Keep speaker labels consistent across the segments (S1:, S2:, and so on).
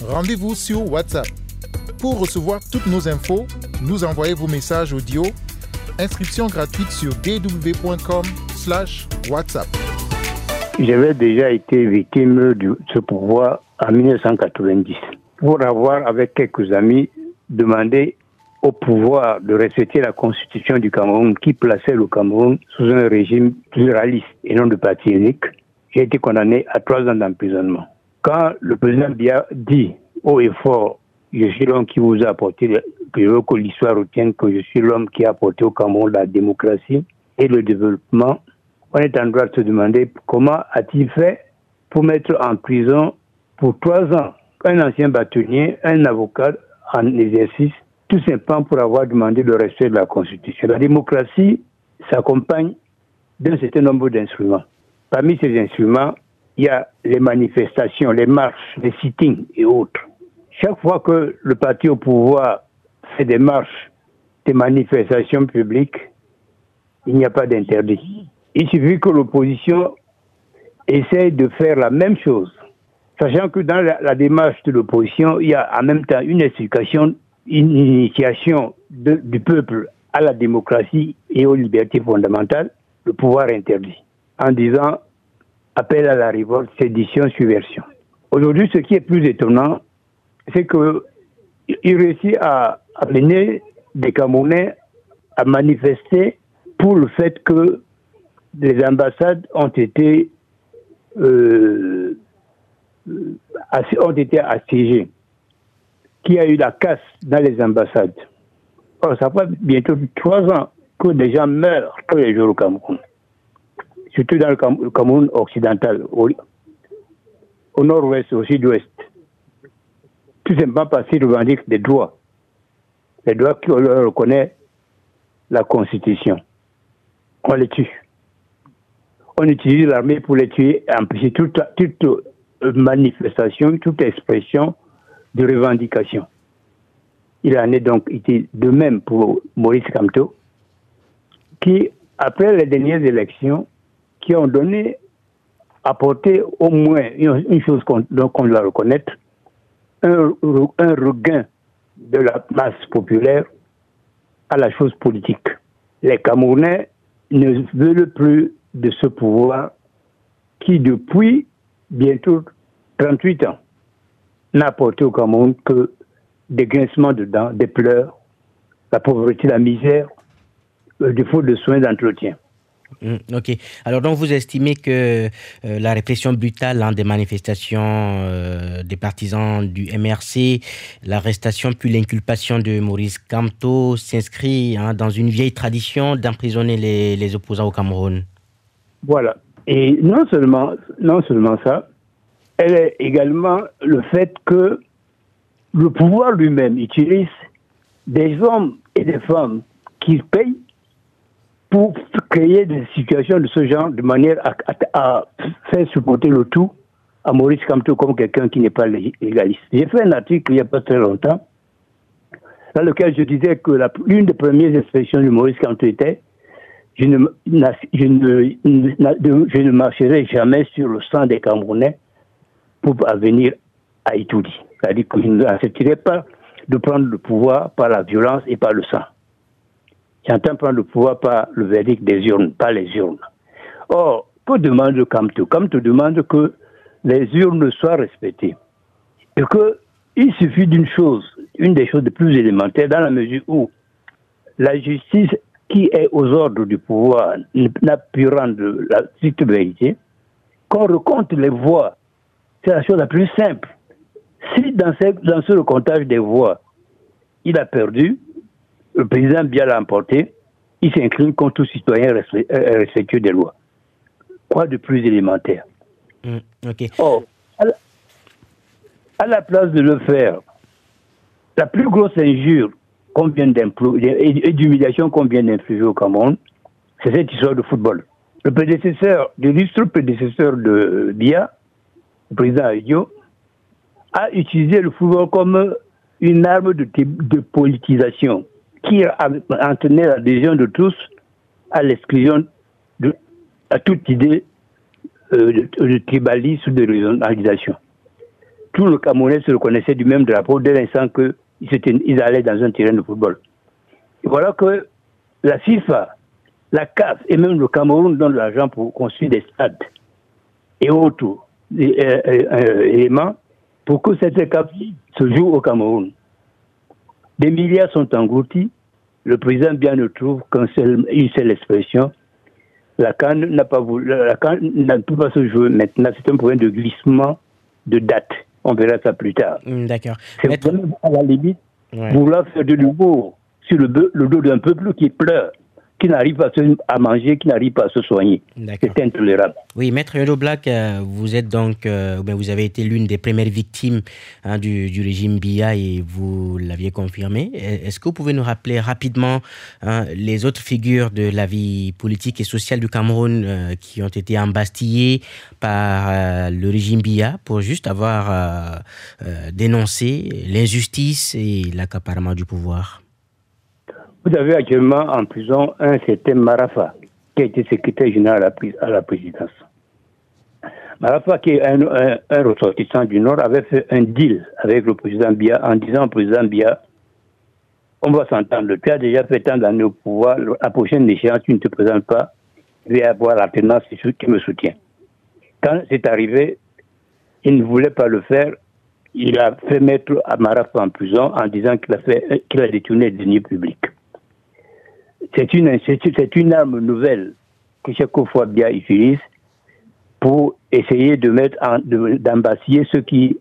S1: rendez-vous sur WhatsApp. Pour recevoir toutes nos infos, nous envoyez vos messages audio. Inscription gratuite sur dw.com/WhatsApp.
S2: J'avais déjà été victime de ce pouvoir en 1990 pour avoir, avec quelques amis, demandé au pouvoir de respecter la constitution du Cameroun qui plaçait le Cameroun sous un régime pluraliste et non de parti unique. J'ai été condamné à 3 ans d'emprisonnement. Quand le président Biya dit haut et fort, je suis l'homme qui vous a apporté, que je veux que l'histoire retienne que je suis l'homme qui a apporté au Cameroun la démocratie et le développement, on est en droit de se demander comment a-t-il fait pour mettre en prison pour 3 ans un ancien bâtonnier, un avocat en exercice, tout simplement pour avoir demandé le respect de la Constitution. La démocratie s'accompagne d'un certain nombre d'instruments. Parmi ces instruments, il y a les manifestations, les marches, les sittings et autres. Chaque fois que le parti au pouvoir fait des marches, des manifestations publiques, il n'y a pas d'interdit. Il suffit que l'opposition essaye de faire la même chose, sachant que dans la démarche de l'opposition, il y a en même temps une explication, une initiation du peuple à la démocratie et aux libertés fondamentales, le pouvoir interdit, en disant appel à la révolte, sédition, subversion. Aujourd'hui, ce qui est plus étonnant, c'est qu'il réussit à amener des Camerounais à manifester pour le fait que les ambassades ont été assiégées, qu'il y a eu la casse dans les ambassades. Alors, ça fait bientôt 3 ans que des gens meurent tous les jours au Cameroun, surtout dans le Cameroun occidental, au nord-ouest, au sud-ouest. Tout simplement parce qu'ils revendiquent des droits. Les droits qu'on leur reconnaît la Constitution. On les tue. On utilise l'armée pour les tuer et empêcher toute manifestation, toute expression de revendication. Il en est donc été de même pour Maurice Kamto, qui, après les dernières élections, qui ont apporté au moins une chose qu'on doit reconnaître, un regain de la masse populaire à la chose politique. Les Camerounais ne veulent plus de ce pouvoir qui, depuis bientôt 38 ans, n'a apporté au Cameroun que des grincements de dents, des pleurs, la pauvreté, la misère, le défaut de soins d'entretien.
S3: Ok. Alors donc vous estimez que la répression brutale des manifestations des partisans du MRC, l'arrestation puis l'inculpation de Maurice Kamto s'inscrit dans une vieille tradition d'emprisonner les opposants au Cameroun.
S2: Voilà. Et non seulement ça, elle est également le fait que le pouvoir lui-même utilise des hommes et des femmes qui payent pour créer des situations de ce genre de manière à faire supporter le tout à Maurice Kamto comme quelqu'un qui n'est pas légaliste. J'ai fait un article il n'y a pas très longtemps dans lequel je disais que l'une des premières expressions de Maurice Kamto était « je ne marcherai jamais sur le sang des Camerounais pour venir à Itoudi ». C'est-à-dire que je n'accepterai pas de prendre le pouvoir par la violence et par le sang. J'entends prendre le pouvoir par le verdict des urnes, pas les urnes. Or, que demande Kamto? Kamto demande que les urnes soient respectées. Et qu'il suffit d'une chose, une des choses les plus élémentaires, dans la mesure où la justice qui est aux ordres du pouvoir n'a pu rendre la stricte vérité, qu'on recompte les voix. C'est la chose la plus simple. Si dans ce recomptage des voix, il a perdu, le président Biya l'a emporté, il s'incline contre tout citoyen respectueux des lois. Quoi de plus élémentaire?
S3: Okay.
S2: Or, à la place de le faire, la plus grosse injure qu'on vient et d'humiliation qu'on vient d'infliger au Cameroun, c'est cette histoire de football. L'illustre prédécesseur de Biya, le président Ahidjo, a utilisé le football comme une arme de politisation qui entraînait l'adhésion de tous à l'exclusion à toute idée de tribalisme ou de régionalisation. tout le Camerounais se reconnaissait du même drapeau dès l'instant qu'ils allaient dans un terrain de football. Et voilà que la FIFA, la CAF et même le Cameroun donnent de l'argent pour construire des stades et autres éléments pour que cette CAF se joue au Cameroun. Des milliards sont engloutis. Le président bien ne trouve une seule expression. La CAN n'a pas voulu, la CAN ne peut pas se jouer maintenant. C'est un problème de glissement de date. On verra ça plus tard.
S3: D'accord.
S2: C'est vraiment à la limite vouloir faire de nouveau sur le dos d'un peuple qui pleure, qui n'arrive pas à manger, qui n'arrive pas à se soigner. C'est intolérable.
S3: Oui, Maître Yodo Black, vous êtes donc, vous avez été l'une des premières victimes du régime Biya et vous l'aviez confirmé. Est-ce que vous pouvez nous rappeler rapidement les autres figures de la vie politique et sociale du Cameroun qui ont été embastillées par le régime Biya pour juste avoir dénoncé l'injustice et l'accaparement du pouvoir?
S2: Vous avez actuellement en prison un certain Marafa, qui a été secrétaire général à la présidence. Marafa, qui est un ressortissant du Nord, avait fait un deal avec le président Biya en disant au président Biya, on va s'entendre, tu as déjà fait tant d'années au pouvoir, la prochaine échéance, tu ne te présentes pas, je vais avoir l'alternance qui me soutient. Quand c'est arrivé, il ne voulait pas le faire, il a fait mettre Marafa en prison en disant qu'il a détourné des deniers publics. C'est une arme nouvelle que chaque fois Biya utilise pour essayer d'embastiller ceux qui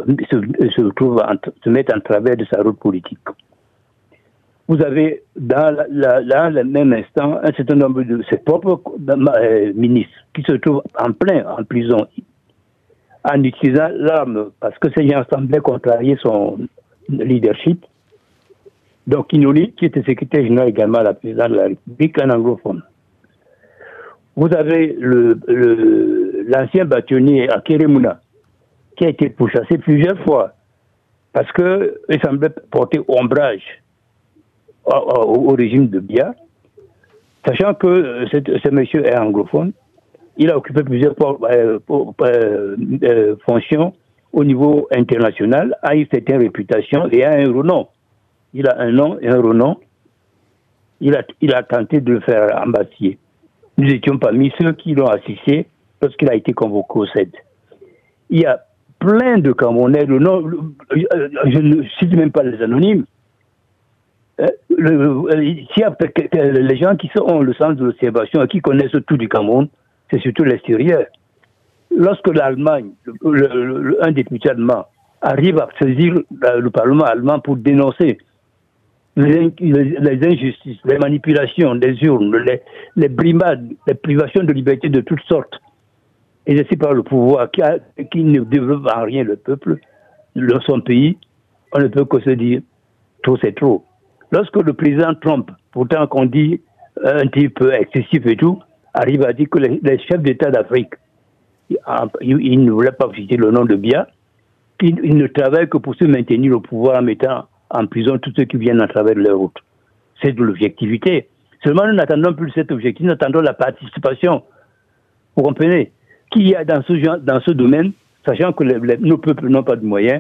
S2: se mettent en travers de sa route politique. Vous avez dans le même instant un certain nombre de ses propres ministres qui se trouvent en prison en utilisant l'arme parce que ces gens semblaient contrarier son leadership. Donc, Kinoli, qui était secrétaire général également à la présidence de la République, un anglophone. Vous avez l'ancien bâtonnier à Kérémouna, qui a été pourchassé plusieurs fois, parce qu'il semblait porter ombrage au régime de Biya, sachant que ce monsieur est anglophone, il a occupé plusieurs fonctions au niveau international, a une certaine réputation et a un renom. Il a un nom et un renom. Il a tenté de le faire embastiller. Nous étions parmi ceux qui l'ont assisté lorsqu'il a été convoqué au CED. Il y a plein de Camerounais, je ne cite même pas les anonymes. S'il y a les gens qui ont le sens de l'observation et qui connaissent tout du Cameroun, c'est surtout l'extérieur. Lorsque l'Allemagne, un député allemand, arrive à saisir le Parlement allemand pour dénoncer les injustices, les manipulations des urnes, les brimades, les privations de liberté de toutes sortes, exercées par le pouvoir qui ne développe en rien le peuple, son pays, on ne peut que se dire trop c'est trop. Lorsque le président Trump, pourtant qu'on dit un type excessif et tout, arrive à dire que les chefs d'État d'Afrique, ils ne voulaient pas citer le nom de Biya, ils ne travaillent que pour se maintenir au pouvoir en mettant en prison tous ceux qui viennent à travers leur route. C'est de l'objectivité. Seulement, nous n'attendons plus cet objectif, nous attendons la participation. Vous comprenez? Qu'il y a dans ce domaine, sachant que nos peuples n'ont pas de moyens,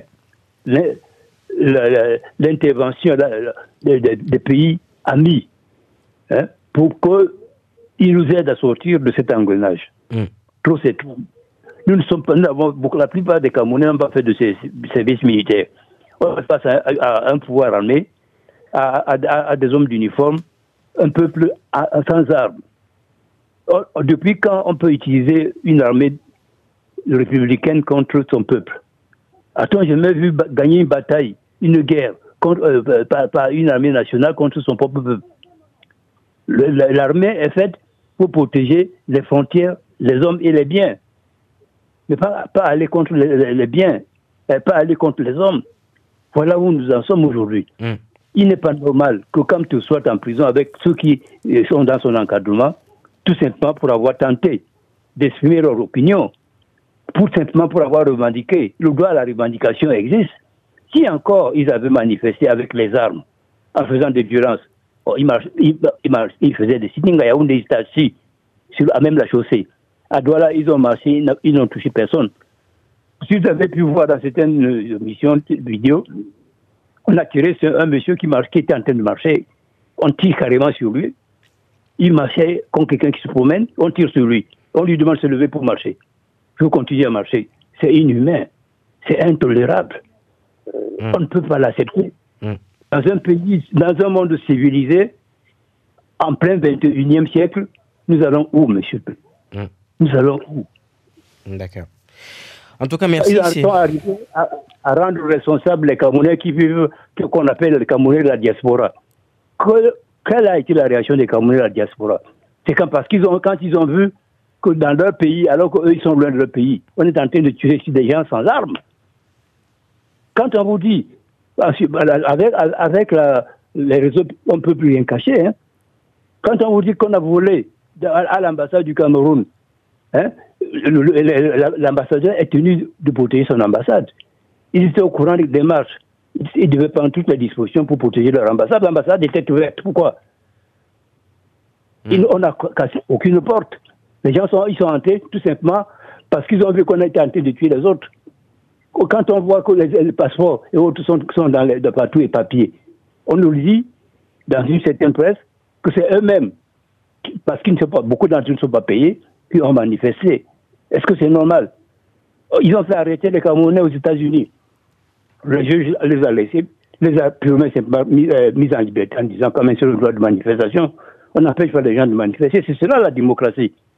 S2: l'intervention des pays amis, pour qu'ils nous aident à sortir de cet engrenage. Trop c'est trop. Nous ne sommes pas, la plupart des Camerounais n'ont pas fait de service militaire. On passe à un pouvoir armé, à des hommes d'uniforme, un peuple sans armes. Depuis quand on peut utiliser une armée républicaine contre son peuple? A-t-on jamais vu gagner une bataille, une guerre, par une armée nationale contre son propre peuple? L'armée est faite pour protéger les frontières, les hommes et les biens. Mais pas aller contre les biens, pas aller contre les hommes. Voilà où nous en sommes aujourd'hui. Il n'est pas normal que quand tu sois en prison avec ceux qui sont dans son encadrement, tout simplement pour avoir tenté d'exprimer leur opinion, simplement pour avoir revendiqué. Le droit à la revendication existe. Si encore ils avaient manifesté avec les armes, en faisant des violences, ils faisaient des sittings à Yaoundé, ils étaient assis, à même la chaussée. À Douala, ils ont marché, ils n'ont touché personne. Si vous avez pu voir dans certaines émissions vidéo, on a tiré sur un monsieur qui était en train de marcher. On tire carrément sur lui. Il marchait comme quelqu'un qui se promène. On tire sur lui. On lui demande de se lever pour marcher. Je veux continuer à marcher. C'est inhumain. C'est intolérable. On ne peut pas l'accepter. Dans un pays, dans un monde civilisé, en plein 21e siècle, nous allons où, monsieur? Nous allons où?
S3: D'accord. En tout cas, merci.
S2: Ils sont arrivés à rendre responsables les Camerounais qui vivent, qu'on appelle les Camerounais de la diaspora. Quelle a été la réaction des Camerounais de la diaspora? C'est quand ils ont vu que dans leur pays, alors qu'eux, ils sont loin de leur pays, on est en train de tuer des gens sans armes. Quand on vous dit, avec les réseaux, on ne peut plus rien cacher. Hein. Quand on vous dit qu'on a volé à l'ambassade du Cameroun, hein, l'ambassadeur est tenu de protéger son ambassade. Ils étaient au courant des démarches. Ils devaient prendre toutes les dispositions pour protéger leur ambassade. L'ambassade était ouverte. Pourquoi? On n'a cassé aucune porte. Les gens ils sont entrés tout simplement parce qu'ils ont vu qu'on était en train de tuer les autres. Quand on voit que les passeports et autres sont de partout et papiers, on nous dit, dans une certaine presse, que c'est eux-mêmes, parce qu'ils ne sont pas, beaucoup d'entre eux ne sont pas payés, qui ont manifesté. Est-ce que c'est normal? Ils ont fait arrêter les Camerounais aux États-Unis. Le juge les a laissés, les a purement simplement mis en liberté en disant, comme un seul droit de manifestation, on n'empêche pas les gens de manifester. C'est cela la démocratie.